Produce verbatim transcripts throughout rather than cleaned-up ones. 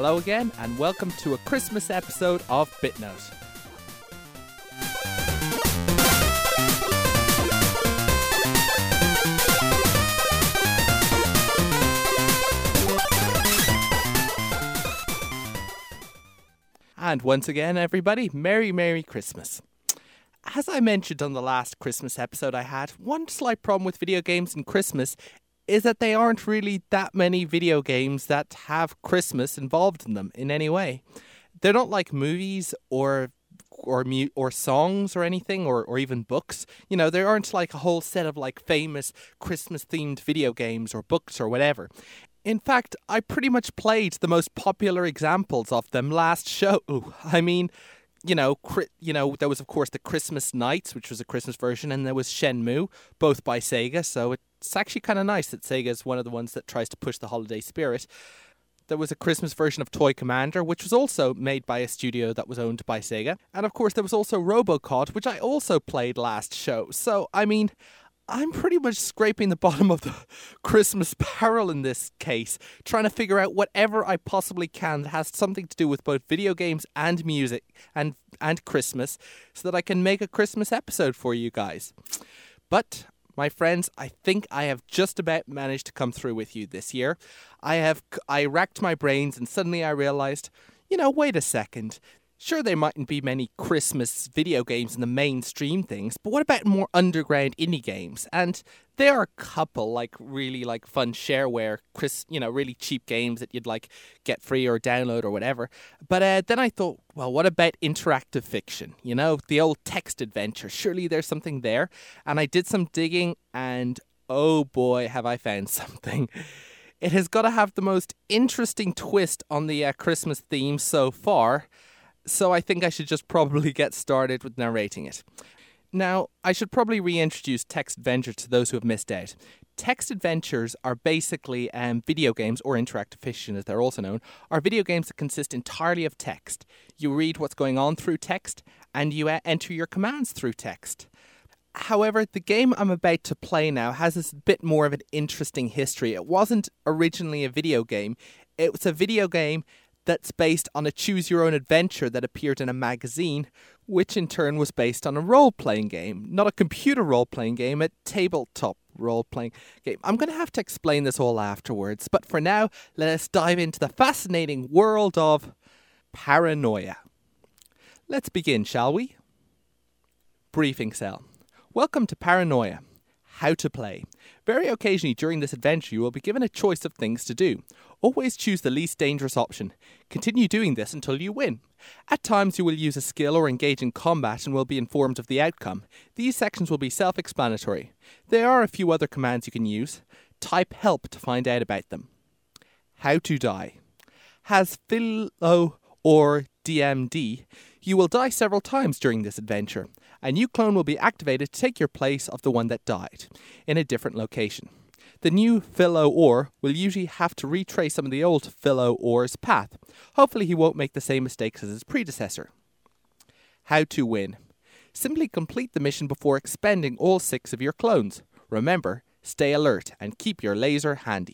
Hello again, and welcome to a Christmas episode of BitNote. And once again, everybody, Merry, Merry Christmas. As I mentioned on the last Christmas episode I had, one slight problem with video games and Christmas is that they aren't really that many video games that have Christmas involved in them in any way. They're not like movies or or mu- or songs or anything, or, or even books. You know, there aren't like a whole set of like famous Christmas-themed video games or books or whatever. In fact, I pretty much played the most popular examples of them last show. I mean, you know, cri- you know, there was of course the Christmas Nights, which was a Christmas version, and there was Shenmue, both by Sega. So it's actually kind of nice that Sega is one of the ones that tries to push the holiday spirit. There was a Christmas version of Toy Commander, which was also made by a studio that was owned by Sega. And of course, there was also RoboCod, which I also played last show. So, I mean, I'm pretty much scraping the bottom of the Christmas barrel in this case, trying to figure out whatever I possibly can that has something to do with both video games and music and and Christmas, so that I can make a Christmas episode for you guys. But, my friends, I think I have just about managed to come through with you this year. I have I racked my brains and suddenly I realized, you know, wait a second. Sure, there mightn't be many Christmas video games in the mainstream things, but what about more underground indie games? And there are a couple, like really like fun shareware, Chris, you know, really cheap games that you'd like get free or download or whatever. But uh, then I thought, well, what about interactive fiction? You know, the old text adventure. Surely there's something there. And I did some digging, and oh boy, have I found something. It has got to have the most interesting twist on the uh, Christmas theme so far. So I think I should just probably get started with narrating it. Now, I should probably reintroduce text adventure to those who have missed out. Text adventures are basically um, video games, or interactive fiction as they're also known, are video games that consist entirely of text. You read what's going on through text, and you uh, enter your commands through text. However, the game I'm about to play now has a bit more of an interesting history. It wasn't originally a video game. It was a video game that's based on a choose-your-own-adventure that appeared in a magazine, which in turn was based on a role-playing game. Not a computer role-playing game, a tabletop role-playing game. I'm going to have to explain this all afterwards, but for now, let us dive into the fascinating world of paranoia. Let's begin, shall we? Briefing cell. Welcome to Paranoia. How to play. Very occasionally during this adventure you will be given a choice of things to do. Always choose the least dangerous option. Continue doing this until you win. At times you will use a skill or engage in combat and will be informed of the outcome. These sections will be self-explanatory. There are a few other commands you can use. Type help to find out about them. How to die. Has Philo or D M D, you will die several times during this adventure. A new clone will be activated to take your place of the one that died, in a different location. The new Philo Or will usually have to retrace some of the old Philo Or's path. Hopefully he won't make the same mistakes as his predecessor. How to win. Simply complete the mission before expending all six of your clones. Remember, stay alert and keep your laser handy.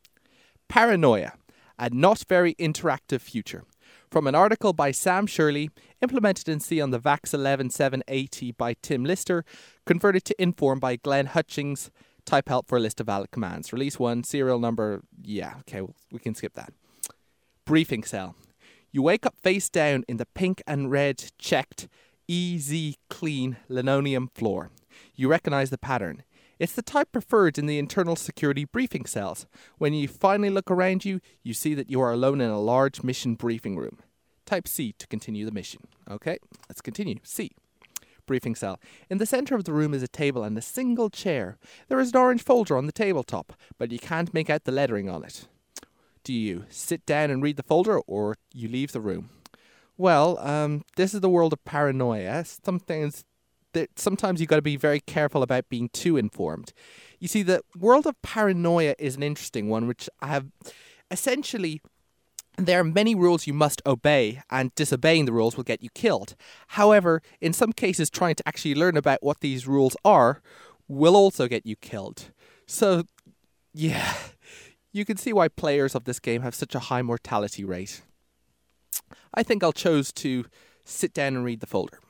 Paranoia, a not very interactive future. From an article by Sam Shirley, implemented in C on the VAX eleven seven eighty by Tim Lister, converted to Inform by Glenn Hutchings. Type help for a list of valid commands. Release one, serial number, yeah, okay, we can skip that. Briefing cell. You wake up face down in the pink and red checked, easy clean linoleum floor. You recognize the pattern. It's the type preferred in the internal security briefing cells. When you finally look around you, you see that you are alone in a large mission briefing room. Type C to continue the mission. Okay, let's continue. C. Briefing cell. In the center of the room is a table and a single chair. There is an orange folder on the tabletop, but you can't make out the lettering on it. Do you sit down and read the folder, or you leave the room? Well, um, this is the world of paranoia. Some things that sometimes you've got to be very careful about being too informed. You see, the world of paranoia is an interesting one, which I have essentially, there are many rules you must obey, and disobeying the rules will get you killed. However, in some cases, trying to actually learn about what these rules are will also get you killed. So, yeah, you can see why players of this game have such a high mortality rate. I think I'll choose to sit down and read the folder.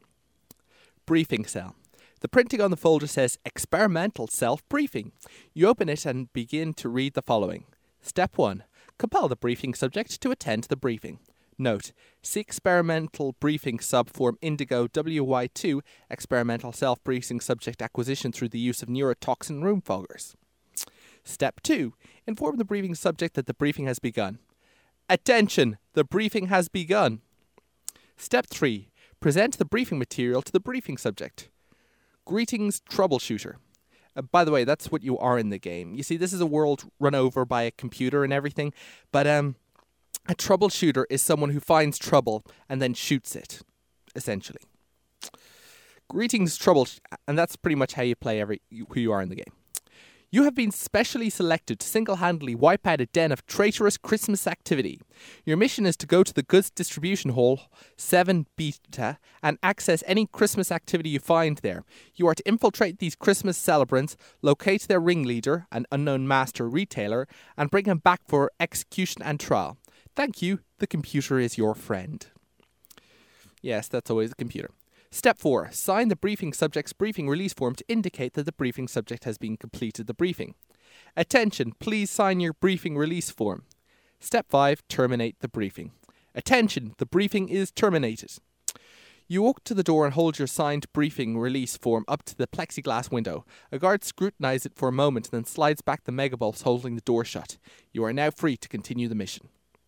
Briefing cell. The printing on the folder says Experimental Self-Briefing. You open it and begin to read the following. Step one. Compel the briefing subject to attend the briefing. Note, see Experimental Briefing Subform Indigo W Y two Experimental Self-Briefing Subject Acquisition through the use of neurotoxin room foggers. Step two. Inform the briefing subject that the briefing has begun. Attention! The briefing has begun. Step three. Present the briefing material to the briefing subject. Greetings, troubleshooter. Uh, by the way, that's what you are in the game. You see, this is a world run over by a computer and everything, but um, a troubleshooter is someone who finds trouble and then shoots it, essentially. Greetings, trouble, and that's pretty much how you play every who you are in the game. You have been specially selected to single-handedly wipe out a den of traitorous Christmas activity. Your mission is to go to the goods distribution hall, seven beta, and access any Christmas activity you find there. You are to infiltrate these Christmas celebrants, locate their ringleader, an unknown master retailer, and bring him back for execution and trial. Thank you, the computer is your friend. Yes, that's always the computer. Step four. Sign the briefing subject's briefing release form to indicate that the briefing subject has been completed the briefing. Attention, please sign your briefing release form. Step five. Terminate the briefing. Attention, the briefing is terminated. You walk to the door and hold your signed briefing release form up to the plexiglass window. A guard scrutinizes it for a moment and then slides back the megabolts holding the door shut. You are now free to continue the mission.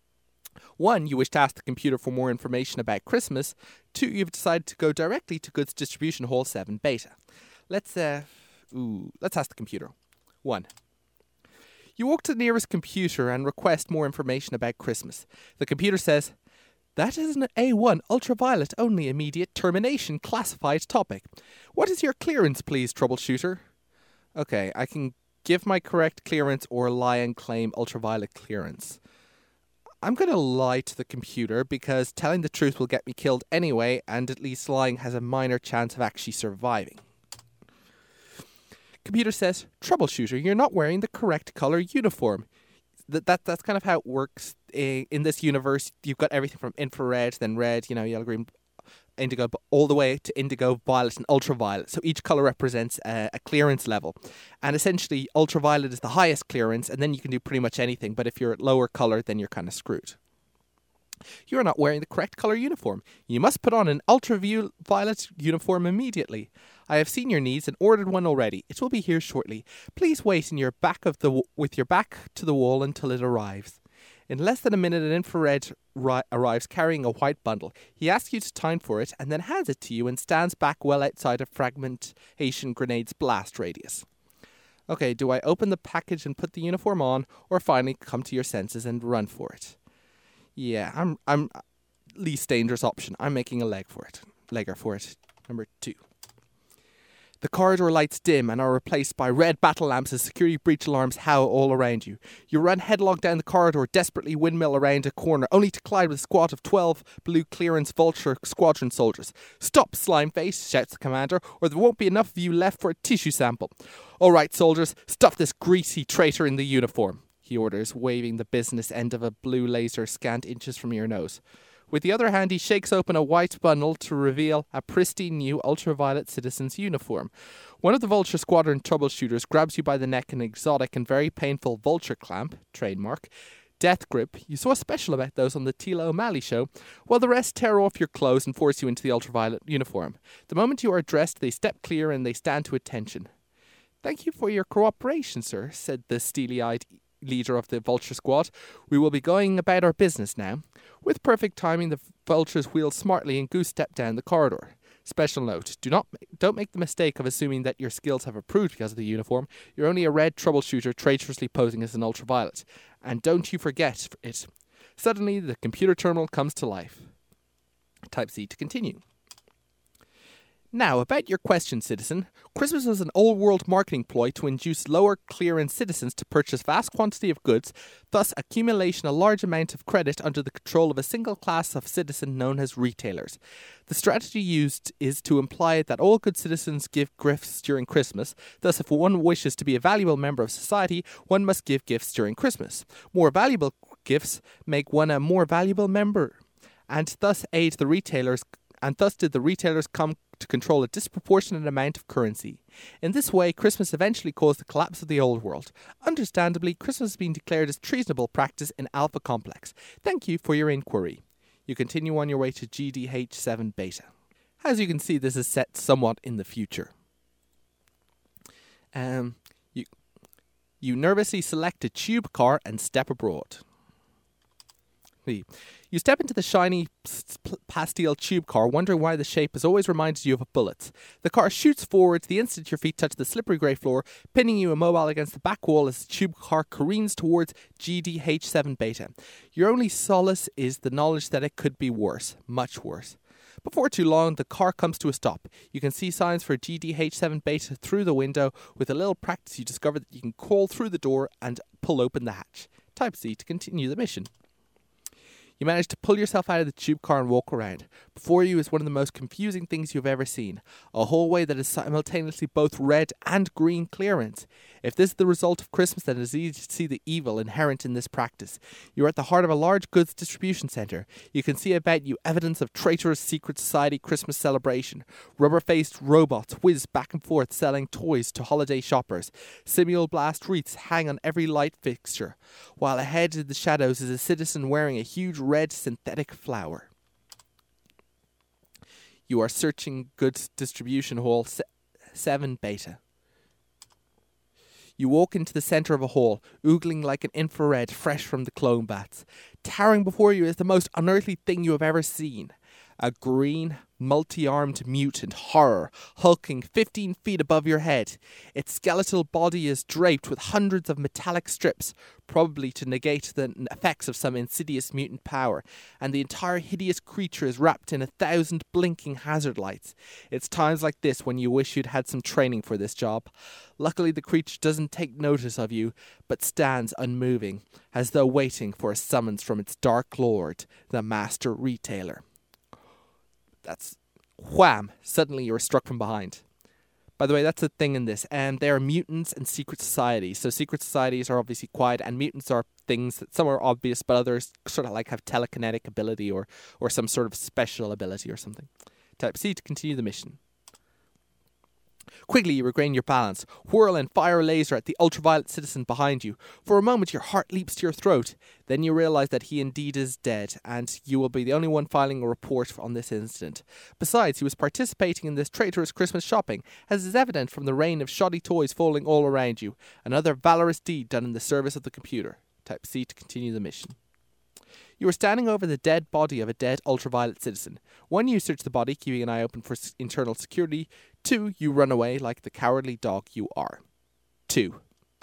One, you wish to ask the computer for more information about Christmas. Two, you've decided to go directly to Goods Distribution Hall seven Beta. Let's, uh, ooh, let's ask the computer. One. You walk to the nearest computer and request more information about Christmas. The computer says, that is an A one ultraviolet only immediate termination classified topic. What is your clearance, please, troubleshooter? Okay, I can give my correct clearance or lie and claim ultraviolet clearance. I'm going to lie to the computer because telling the truth will get me killed anyway, and at least lying has a minor chance of actually surviving. Computer says, troubleshooter, you're not wearing the correct color uniform. That, that That's kind of how it works. In this universe, you've got everything from infrared, then red, you know, yellow, green, indigo, all the way to indigo, violet, and ultraviolet. So each color represents a, a clearance level. And essentially, ultraviolet is the highest clearance, and then you can do pretty much anything. But if you're at lower color, then you're kind of screwed. You're not wearing the correct color uniform. You must put on an ultraviolet uniform immediately. I have seen your needs and ordered one already. It will be here shortly. Please wait in your back of the w- with your back to the wall until it arrives. In less than a minute, an infrared ri- arrives carrying a white bundle. He asks you to time for it and then hands it to you and stands back well outside a fragmentation grenade's blast radius. Okay, do I open the package and put the uniform on, or finally come to your senses and run for it? Yeah, I'm I'm least dangerous option. I'm making a leg for it. Legger for it. Number two. The corridor lights dim and are replaced by red battle lamps as security breach alarms howl all around you. You run headlong down the corridor, desperately windmill around a corner, only to collide with a squad of twelve blue clearance vulture squadron soldiers. Stop, slimeface, shouts the commander, or there won't be enough of you left for a tissue sample. All right, soldiers, stuff this greasy traitor in the uniform, he orders, waving the business end of a blue laser scant inches from your nose. With the other hand, he shakes open a white bundle to reveal a pristine new ultraviolet citizen's uniform. One of the Vulture Squadron troubleshooters grabs you by the neck in an exotic and very painful vulture clamp, trademark, death grip. You saw a special about those on the Tila O'Malley show, while the rest tear off your clothes and force you into the ultraviolet uniform. The moment you are dressed, they step clear and they stand to attention. Thank you for your cooperation, sir, said the steely-eyed leader of the Vulture Squad. We will be going about our business now. With perfect timing, the vultures wheel smartly and goose step down the corridor. Special note, do not don't make the mistake of assuming that your skills have improved because of the uniform. You're only a red troubleshooter traitorously posing as an ultraviolet. And don't you forget it. Suddenly, the computer terminal comes to life. Type C to continue. Now, about your question, citizen. Christmas was an old-world marketing ploy to induce lower clearance citizens to purchase vast quantity of goods, thus accumulation a large amount of credit under the control of a single class of citizen known as retailers. The strategy used is to imply that all good citizens give gifts during Christmas, thus if one wishes to be a valuable member of society, one must give gifts during Christmas. More valuable gifts make one a more valuable member. and thus aid the retailers and thus did the retailers come to control a disproportionate amount of currency. In this way, Christmas eventually caused the collapse of the old world. Understandably, Christmas has been declared as treasonable practice in Alpha Complex. Thank you for your inquiry. You continue on your way to G D H seven Beta. As you can see, this is set somewhat in the future. Um, you, you nervously select a tube car and step abroad. You step into the shiny pastel tube car, wondering why the shape has always reminded you of a bullet. The car shoots forwards the instant your feet touch the slippery grey floor, pinning you immobile against the back wall as the tube car careens towards G D H seven Beta. Your only solace is the knowledge that it could be worse, much worse. Before too long, the car comes to a stop. You can see signs for G D H seven Beta through the window. With a little practice, you discover that you can crawl through the door and pull open the hatch. Type C to continue the mission. You manage to pull yourself out of the tube car and walk around. Before you is one of the most confusing things you've ever seen. A hallway that is simultaneously both red and green clearance. If this is the result of Christmas, then it is easy to see the evil inherent in this practice. You are at the heart of a large goods distribution centre. You can see about you evidence of traitorous secret society Christmas celebration. Rubber-faced robots whiz back and forth selling toys to holiday shoppers. Simul blast wreaths hang on every light fixture. While ahead in the shadows is a citizen wearing a huge red synthetic flower. You are searching goods distribution hall seven Beta. You walk into the centre of a hall, oogling like an infrared fresh from the clone bats. Towering before you is the most unearthly thing you have ever seen. A green, multi-armed mutant horror, hulking fifteen feet above your head. Its skeletal body is draped with hundreds of metallic strips, probably to negate the effects of some insidious mutant power, and the entire hideous creature is wrapped in a thousand blinking hazard lights. It's times like this when you wish you'd had some training for this job. Luckily, the creature doesn't take notice of you, but stands unmoving, as though waiting for a summons from its dark lord, the master retailer. That's wham! Suddenly you are struck from behind. By the way, that's the thing in this. And um, there are mutants and secret societies. So secret societies are obviously quiet, and mutants are things that some are obvious, but others sort of like have telekinetic ability or, or some sort of special ability or something. Type C to continue the mission. Quickly, you regain your balance, whirl and fire a laser at the ultraviolet citizen behind you. For a moment, your heart leaps to your throat. Then you realize that he indeed is dead, and you will be the only one filing a report on this incident. Besides, he was participating in this traitorous Christmas shopping, as is evident from the rain of shoddy toys falling all around you. Another valorous deed done in the service of the computer. Type C to continue the mission. You are standing over the dead body of a dead ultraviolet citizen. One, you search the body, keeping an eye open for s- internal security. Two, you run away like the cowardly dog you are. Two.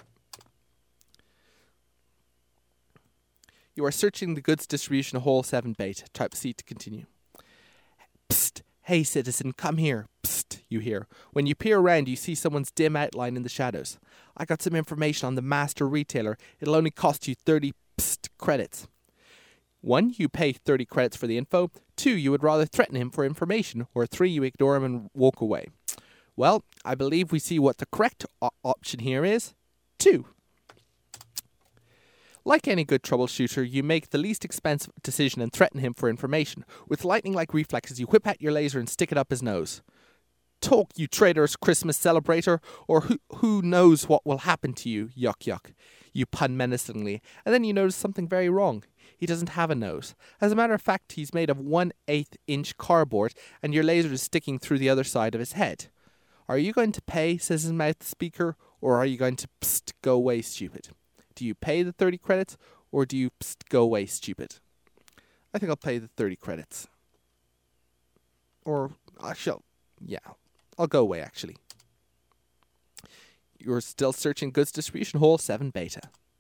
You are searching the goods distribution hall seven Beta. Type C to continue. Psst. Hey, citizen, come here. Psst, you hear. When you peer around, you see someone's dim outline in the shadows. I got some information on the master retailer. It'll only cost you thirty psst credits. One, you pay thirty credits for the info. Two, you would rather threaten him for information. Or three, you ignore him and walk away. Well, I believe we see what the correct o- option here is. Two. Like any good troubleshooter, you make the least expensive decision and threaten him for information. With lightning-like reflexes, you whip out your laser and stick it up his nose. Talk, you traitorous Christmas celebrator, or who, who knows what will happen to you, yuck yuck. You pun menacingly, and then you notice something very wrong. He doesn't have a nose. As a matter of fact, he's made of one-eighth inch cardboard, and your laser is sticking through the other side of his head. Are you going to pay, says his mouth speaker, or are you going to psst, go away, stupid? Do you pay the thirty credits, or do you psst, go away, stupid? I think I'll pay the thirty credits. Or, I shall, yeah, I'll go away, actually. You're still searching goods distribution hall seven Beta.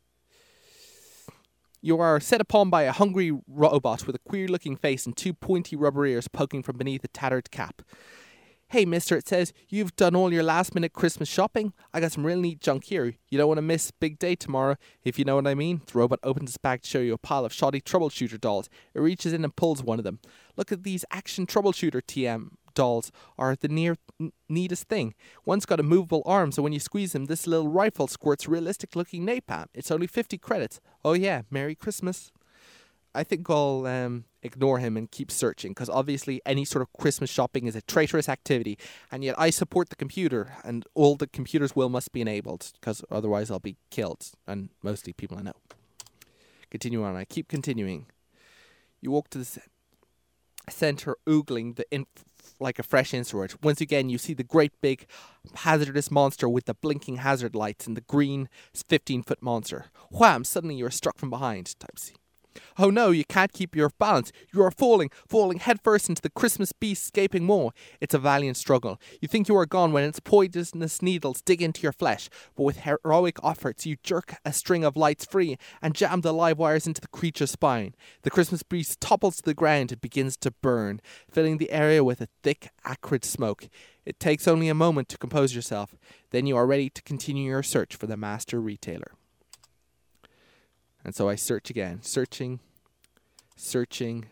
You are set upon by a hungry robot with a queer-looking face and two pointy rubber ears poking from beneath a tattered cap. Hey, mister, it says, you've done all your last-minute Christmas shopping? I got some real neat junk here. You don't want to miss big day tomorrow, if you know what I mean. The robot opens its bag to show you a pile of shoddy troubleshooter dolls. It reaches in and pulls one of them. Look at these action troubleshooter T M dolls are the near n- neatest thing. One's got a movable arm, so when you squeeze him, this little rifle squirts realistic-looking napalm. It's only fifty credits. Oh yeah, Merry Christmas. I think I'll um, ignore him and keep searching, because obviously any sort of Christmas shopping is a traitorous activity, and yet I support the computer, and all the computer's will must be enabled, because otherwise I'll be killed, and mostly people I know. Continue on. I keep continuing. You walk to the c- center, oogling the inf- like a fresh instrument. Once again, you see the great big hazardous monster with the blinking hazard lights and the green fifteen-foot monster. Wham! Suddenly you are struck from behind. Type C. Oh no, you can't keep your balance. You are falling, falling headfirst into the Christmas beast's gaping maw. It's a valiant struggle. You think you are gone when its poisonous needles dig into your flesh, but with heroic efforts you jerk a string of lights free and jam the live wires into the creature's spine. The Christmas beast topples to the ground and begins to burn, filling the area with a thick, acrid smoke. It takes only a moment to compose yourself. Then you are ready to continue your search for the master retailer. And so I search again. Searching. Searching.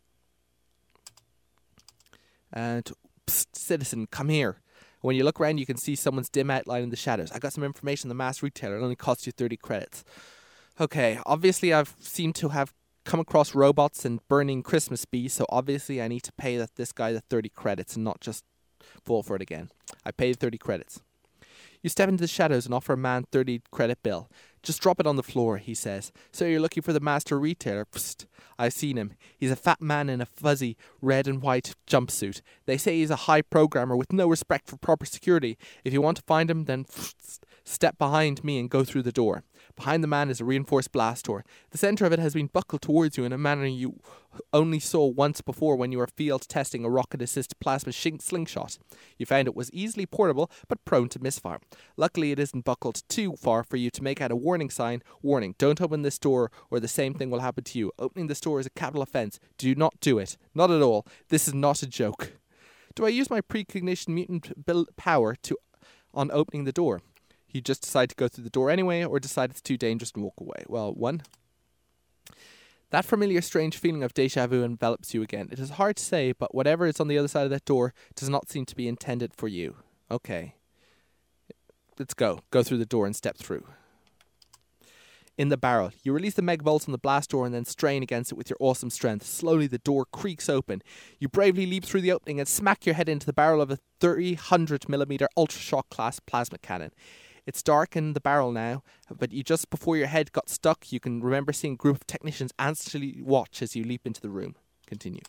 And, psst, citizen, come here. When you look around, you can see someone's dim outline in the shadows. I got some information on the mass retailer. It only costs you thirty credits. Okay, obviously I've seemed to have come across robots and burning Christmas bees, so obviously I need to pay that this guy the thirty credits and not just fall for it again. I paid thirty credits. You step into the shadows and offer a man thirty credit bill. Just drop it on the floor, he says. So you're looking for the master retailer? Psst, I've seen him. He's a fat man in a fuzzy red and white jumpsuit. They say he's a high programmer with no respect for proper security. If you want to find him, then psst, step behind me and go through the door. Behind the man is a reinforced blast door. The center of it has been buckled towards you in a manner you only saw once before when you were field testing a rocket-assisted plasma shink slingshot. You found it was easily portable, but prone to misfire. Luckily, it isn't buckled too far for you to make out a warning sign. Warning, don't open this door or the same thing will happen to you. Opening this door is a capital offense. Do not do it. Not at all. This is not a joke. Do I use my precognition mutant bil- power to on opening the door? You just decide to go through the door anyway, or decide it's too dangerous and walk away? Well, one. That familiar strange feeling of déjà vu envelops you again. It is hard to say, but whatever is on the other side of that door does not seem to be intended for you. Okay. Let's go. Go through the door and step through. In the barrel. You release the meg bolts on the blast door and then strain against it with your awesome strength. Slowly the door creaks open. You bravely leap through the opening and smack your head into the barrel of a three hundred millimeter ultra-shock class plasma cannon. It's dark in the barrel now, but you just before your head got stuck, you can remember seeing a group of technicians anxiously watch as you leap into the room. Continue.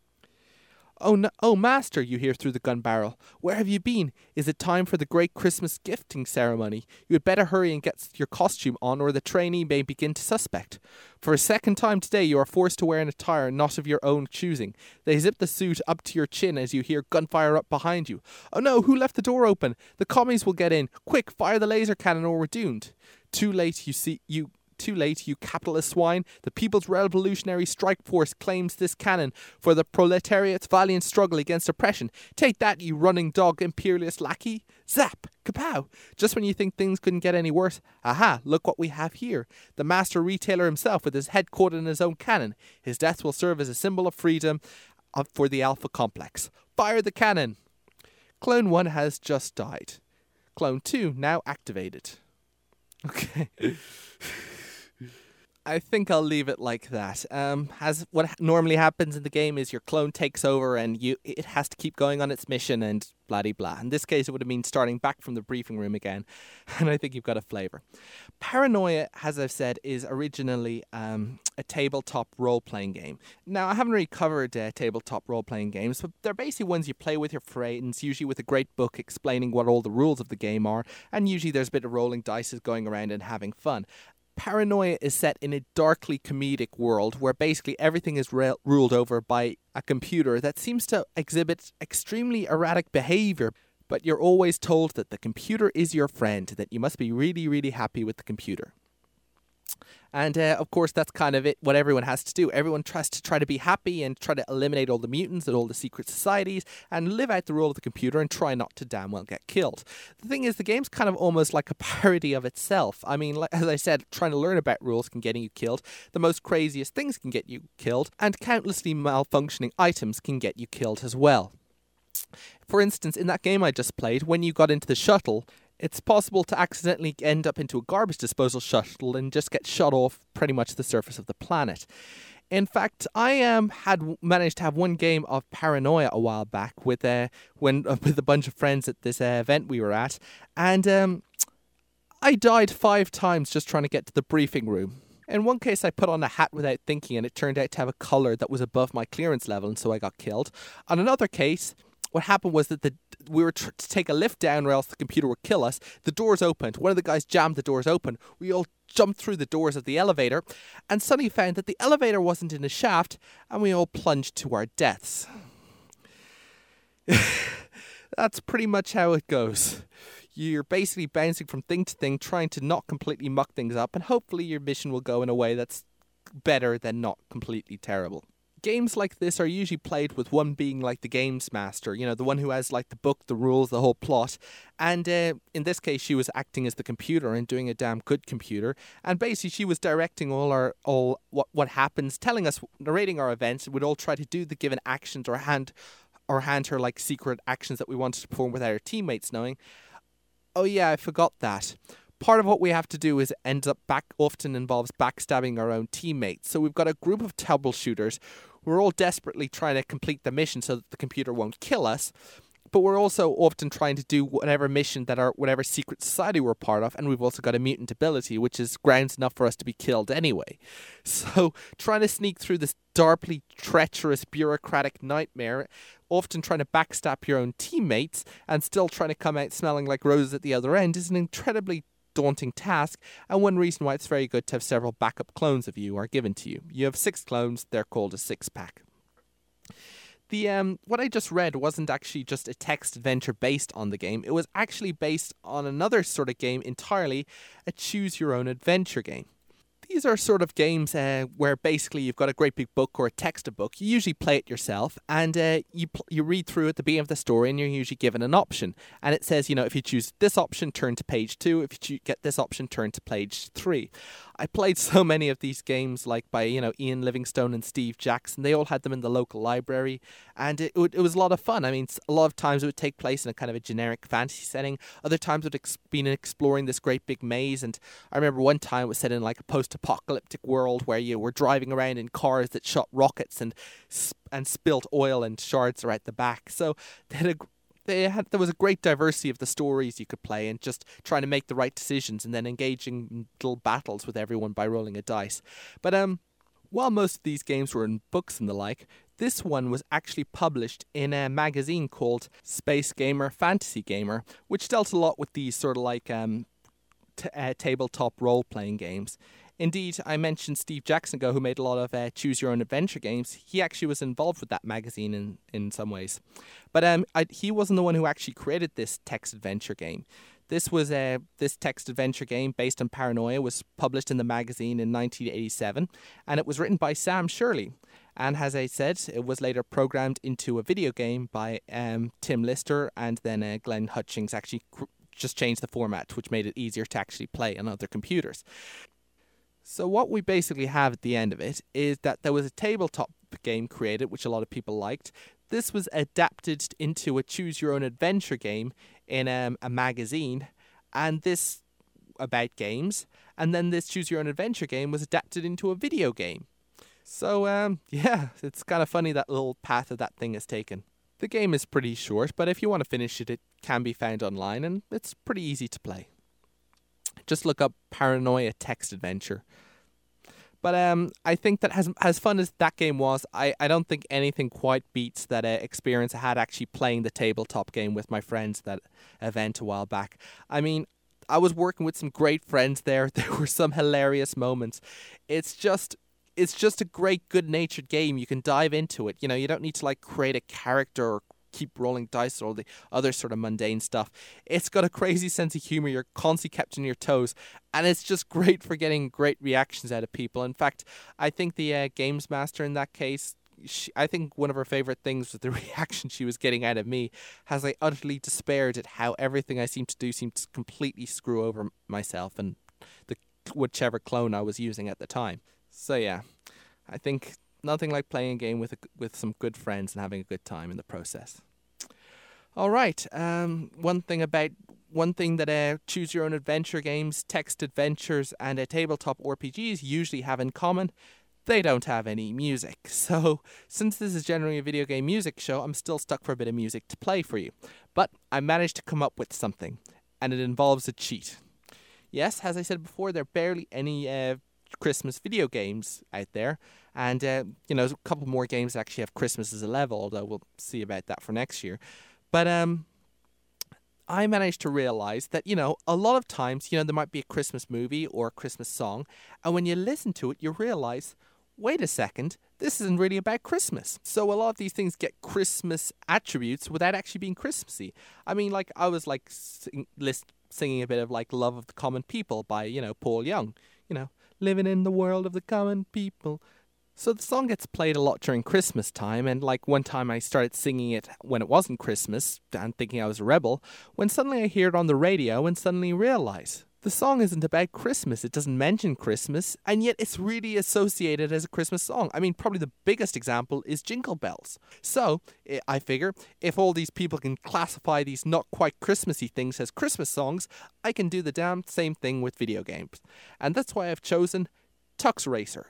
Oh, no, oh, master, you hear through the gun barrel. Where have you been? Is it time for the great Christmas gifting ceremony? You had better hurry and get your costume on, or the trainee may begin to suspect. For a second time today, you are forced to wear an attire not of your own choosing. They zip the suit up to your chin as you hear gunfire up behind you. Oh no, who left the door open? The commies will get in. Quick, fire the laser cannon or we're doomed. Too late, you see, you... Too late, you capitalist swine. The People's Revolutionary Strike Force claims this cannon for the proletariat's valiant struggle against oppression. Take that, you running dog imperialist lackey. Zap! Kapow! Just when you think things couldn't get any worse. Aha! Look what we have here. The master retailer himself with his head caught in his own cannon. His death will serve as a symbol of freedom for the Alpha Complex. Fire the cannon! Clone one has just died. Clone two now activated. Okay. I think I'll leave it like that. Um, as what normally happens in the game is your clone takes over and you it has to keep going on its mission and blah-de-blah. In this case, it would have been starting back from the briefing room again, and I think you've got a flavour. Paranoia, as I've said, is originally um, a tabletop role-playing game. Now, I haven't really covered uh, tabletop role-playing games, but they're basically ones you play with your friends, usually with a great book explaining what all the rules of the game are, and usually there's a bit of rolling dice going around and having fun. Paranoia is set in a darkly comedic world where basically everything is re- ruled over by a computer that seems to exhibit extremely erratic behavior, but you're always told that the computer is your friend, that you must be really, really happy with the computer. And uh, of course that's kind of it, what everyone has to do. Everyone tries to try to be happy and try to eliminate all the mutants and all the secret societies and live out the role of the computer and try not to damn well get killed. The thing is, the game's kind of almost like a parody of itself. I mean, as I said, trying to learn about rules can get you killed. The most craziest things can get you killed, and countlessly malfunctioning items can get you killed as well. For instance, in that game I just played, when you got into the shuttle, it's possible to accidentally end up into a garbage disposal shuttle and just get shot off pretty much the surface of the planet. In fact, I um had managed to have one game of Paranoia a while back with uh, when uh, with a bunch of friends at this uh, event we were at, and um, I died five times just trying to get to the briefing room. In one case, I put on a hat without thinking, and it turned out to have a colour that was above my clearance level, and so I got killed. On another case, what happened was that the we were tr- to take a lift down or else the computer would kill us. The doors opened. One of the guys jammed the doors open. We all jumped through the doors of the elevator and suddenly found that the elevator wasn't in a shaft, and we all plunged to our deaths. That's pretty much how it goes. You're basically bouncing from thing to thing, trying to not completely muck things up, and hopefully your mission will go in a way that's better than not completely terrible. Games like this are usually played with one being like the games master, you know, the one who has like the book, the rules, the whole plot. And uh, in this case, she was acting as the computer and doing a damn good computer. And basically, she was directing all our all what what happens, telling us, narrating our events. We'd all try to do the given actions or hand or hand her like secret actions that we wanted to perform without our teammates knowing. Oh yeah, I forgot that. Part of what we have to do is end up back often involves backstabbing our own teammates. So we've got a group of troubleshooters. We're all desperately trying to complete the mission so that the computer won't kill us. But we're also often trying to do whatever mission that our whatever secret society we're part of, and we've also got a mutant ability, which is grounds enough for us to be killed anyway. So trying to sneak through this darkly treacherous bureaucratic nightmare, often trying to backstab your own teammates, and still trying to come out smelling like roses at the other end is an incredibly daunting task, and one reason why it's very good to have several backup clones of you are given to you. You have six clones, they're called a six-pack. The um, what I just read wasn't actually just a text adventure based on the game. It was actually based on another sort of game entirely, a choose-your-own-adventure game. These are sort of games uh, where basically you've got a great big book or a text book. You usually play it yourself, and uh, you pl- you read through at the beginning of the story, and you're usually given an option. And it says, you know, if you choose this option, turn to page two. If you cho- get this option, turn to page three. I played so many of these games, like by, you know, Ian Livingstone and Steve Jackson. They all had them in the local library, and it, it, it was a lot of fun. I mean, a lot of times it would take place in a kind of a generic fantasy setting. Other times it would ex- been exploring this great big maze, and I remember one time it was set in like a post-apocalyptic world where you were driving around in cars that shot rockets and and spilt oil and shards right at the back. So they had a They had there was a great diversity of the stories you could play, and just trying to make the right decisions and then engaging in little battles with everyone by rolling a dice. But um, while most of these games were in books and the like, this one was actually published in a magazine called Space Gamer Fantasy Gamer, which dealt a lot with these sort of like um, t- uh, tabletop role-playing games. Indeed, I mentioned Steve Jackson, who made a lot of uh, choose-your-own-adventure games. He actually was involved with that magazine in, in some ways. But um, I, he wasn't the one who actually created this text-adventure game. This was uh, this text-adventure game based on Paranoia was published in the magazine in nineteen eighty-seven, and it was written by Sam Shirley. And as I said, it was later programmed into a video game by um, Tim Lister, and then uh, Glenn Hutchings actually cr- just changed the format, which made it easier to actually play on other computers. So what we basically have at the end of it is that there was a tabletop game created, which a lot of people liked. This was adapted into a choose-your-own-adventure game in um, a magazine, and this about games. And then this choose-your-own-adventure game was adapted into a video game. So, um, yeah, it's kind of funny that little path that that thing has taken. The game is pretty short, but if you want to finish it, it can be found online, and it's pretty easy to play. Just look up Paranoia Text Adventure. But um, I think that as as fun as that game was, I, I don't think anything quite beats that uh, experience I had actually playing the tabletop game with my friends at that event a while back. I mean, I was working with some great friends there. There were some hilarious moments. It's just it's just a great, good-natured game. You can dive into it. You know, you don't need to like create a character or keep rolling dice or all the other sort of mundane stuff. It's got a crazy sense of humor. You're constantly kept on your toes, and it's just great for getting great reactions out of people. In fact, I think the uh, games master in that case, she, I think one of her favorite things was the reaction she was getting out of me, as I utterly despaired at how everything I seemed to do seemed to completely screw over myself and the whichever clone I was using at the time. So yeah, I think nothing like playing a game with a, with some good friends and having a good time in the process. All right. Um, one thing about one thing that uh, choose your own adventure games, text adventures, and uh, tabletop R P Gs usually have in common: they don't have any music. So, since this is generally a video game music show, I'm still stuck for a bit of music to play for you. But I managed to come up with something, and it involves a cheat. Yes, as I said before, there are barely any uh, Christmas video games out there, and uh, you know, a couple more games that actually have Christmas as a level, although we'll see about that for next year. But um, I managed to realize that, you know, a lot of times, you know, there might be a Christmas movie or a Christmas song, and when you listen to it, you realize, wait a second, this isn't really about Christmas. So a lot of these things get Christmas attributes without actually being Christmassy. I mean, like, I was like sing, list, singing a bit of like Love of the Common People by, you know, Paul Young, you know, living in the world of the common people. So the song gets played a lot during Christmas time, and like one time I started singing it when it wasn't Christmas and thinking I was a rebel, when suddenly I hear it on the radio and suddenly realize the song isn't about Christmas. It doesn't mention Christmas, and yet it's really associated as a Christmas song. I mean, probably the biggest example is Jingle Bells. So I figure if all these people can classify these not quite Christmassy things as Christmas songs, I can do the damn same thing with video games. And that's why I've chosen Tux Racer.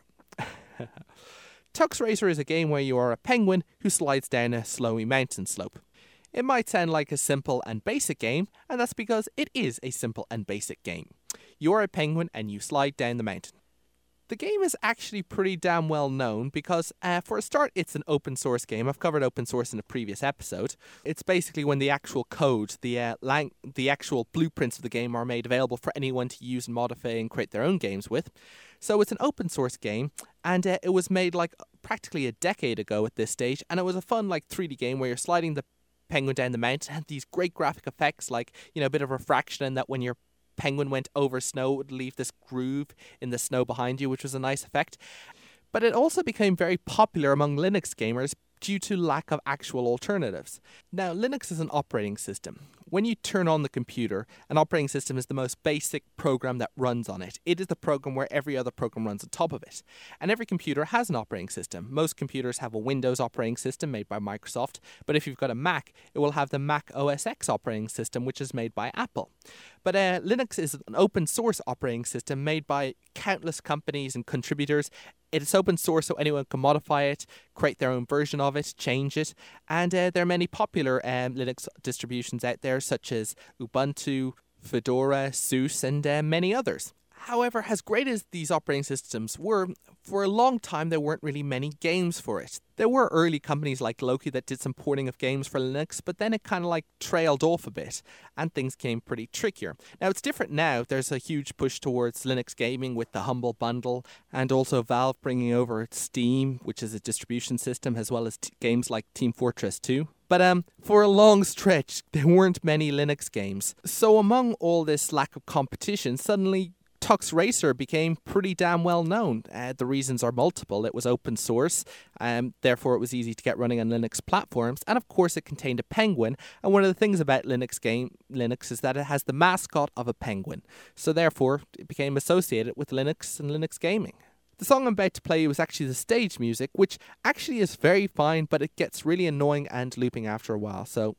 Tux Racer is a game where you are a penguin who slides down a snowy mountain slope. It might sound like a simple and basic game, and that's because it is a simple and basic game. You are a penguin and you slide down the mountain. The game is actually pretty damn well known because, uh, for a start, it's an open source game. I've covered open source in a previous episode. It's basically when the actual code, the uh, lang- the actual blueprints of the game are made available for anyone to use and modify and create their own games with. So it's an open source game, and uh, it was made like practically a decade ago at this stage, and it was a fun like three D game where you're sliding the penguin down the mountain, and these great graphic effects like, you know, a bit of refraction, and that when your penguin went over snow, it would leave this groove in the snow behind you, which was a nice effect. But it also became very popular among Linux gamers due to lack of actual alternatives. Now, Linux is an operating system. When you turn on the computer, an operating system is the most basic program that runs on it. It is the program where every other program runs on top of it. And every computer has an operating system. Most computers have a Windows operating system made by Microsoft, but if you've got a Mac, it will have the Mac O S X operating system, which is made by Apple. But uh, Linux is an open source operating system made by countless companies and contributors. It's open source, so anyone can modify it, create their own version of it, change it, and uh, there are many popular um, Linux distributions out there, such as Ubuntu, Fedora, SUSE, and uh, many others. However, as great as these operating systems were, for a long time there weren't really many games for it. There were early companies like Loki that did some porting of games for Linux, but then it kind of like trailed off a bit, and things came pretty trickier. Now it's different now. There's a huge push towards Linux gaming with the Humble Bundle, and also Valve bringing over Steam, which is a distribution system, as well as t- games like Team Fortress two. But um, for a long stretch, there weren't many Linux games. So among all this lack of competition, suddenly Tux Racer became pretty damn well known. Uh, the reasons are multiple. It was open source, um, therefore it was easy to get running on Linux platforms, and of course it contained a penguin. And one of the things about Linux game Linux is that it has the mascot of a penguin. So therefore it became associated with Linux and Linux gaming. The song I'm about to play was actually the stage music, which actually is very fine, but it gets really annoying and looping after a while. So,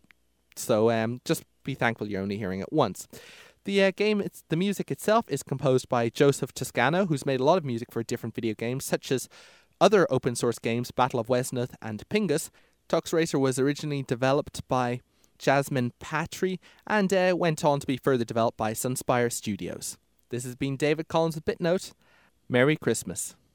so um, just be thankful you're only hearing it once. The uh, game, it's, the music itself is composed by Joseph Toscano, who's made a lot of music for different video games, such as other open source games, Battle of Wesnoth and Pingus. Tux Racer was originally developed by Jasmine Patry and uh, went on to be further developed by Sunspire Studios. This has been David Collins with BitNote. Merry Christmas.